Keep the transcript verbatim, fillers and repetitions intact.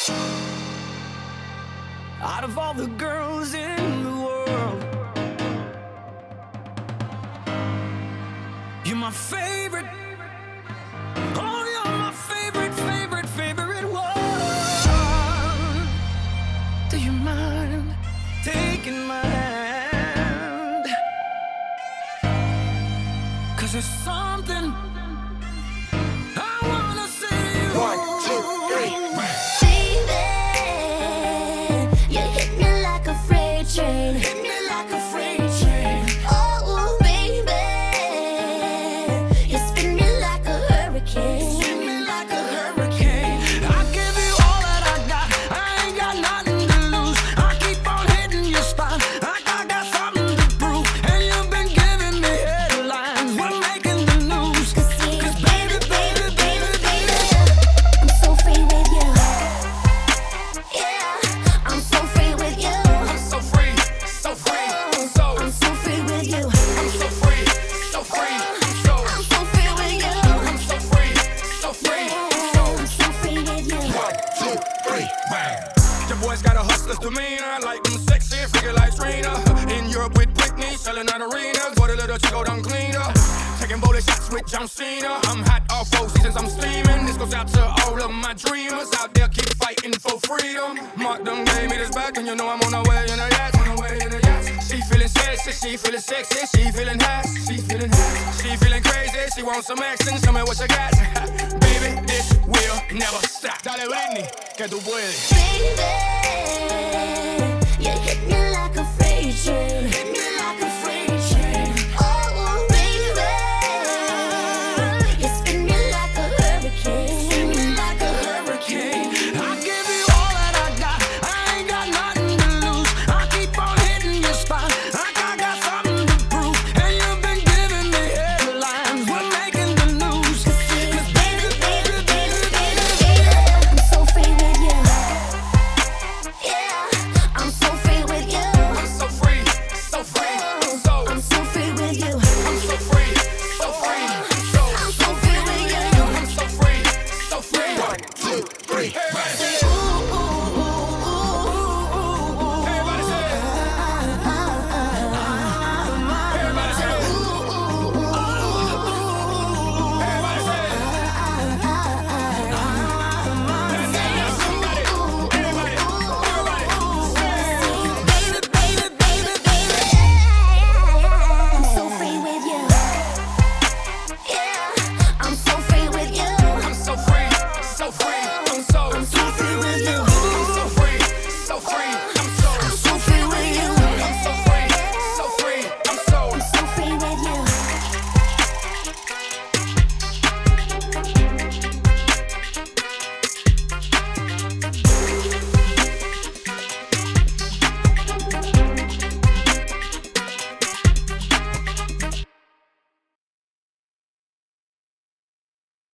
Out of all the girls in the world, you're my favorite. Oh, you're my favorite, favorite, favorite one. Do you mind taking my hand? 'Cause there's something I wanna say to you. One, two, three. Train. Hit me like a freight train. Oh, baby, you spin me like a hurricane. Spin me like a hurricane. I give you all that I got. I ain't got nothing to lose. I keep on hitting your spot. Like I got something to prove. And you've been giving me headlines. We're making the news. Cause, Cause baby, baby, baby, baby, I'm so free with you. Yeah, I'm so free with you. I'm so free, so free, so I'm so free with you. I'm so free, so free, so I'm so free with you. I'm so free, so free, so I'm so free with you. One, two, three, bang. Your boy's got a hustler's demeanor, like them sexy, figure like Trina. In Europe with Britney, selling out arenas. Bought a little chico done cleaner. Taking bowling shots with John Cena. I'm hot all four seasons, I'm steaming. This goes out to all of my dreamers out there, keep fighting for freedom. Mark them gave me this back, and you know I'm on the way in a yacht, on the way in a yacht. She feeling sexy, she feeling sexy, she feeling hot, she feeling hot. She feeling crazy, she wants some action, show me what you got. Baby, this will never stop. Dale Britney, que tú puedes. Baby.